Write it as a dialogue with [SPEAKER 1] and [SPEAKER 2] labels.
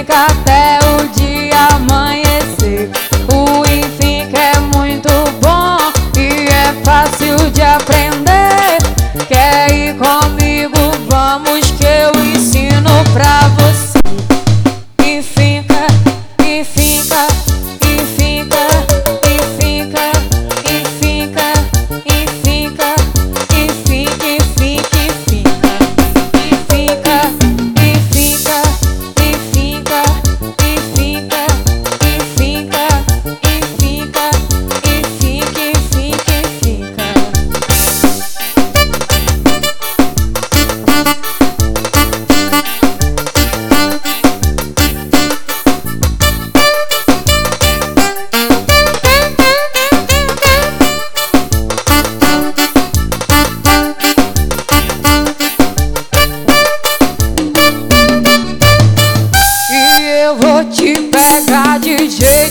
[SPEAKER 1] fica até o dia amanhecer. O e fica é muito bom e é fácil de aprender. Quer ir comigo? Vamos que eu ensino pra você. E fica, e fica, e fica, e fica, e fica, e fica, e fica, e fica, e fica, e fica, e fica, e fica, e fica, e fica, e fica, e fica, e fica, e fica. E eu vou te pegar de jeito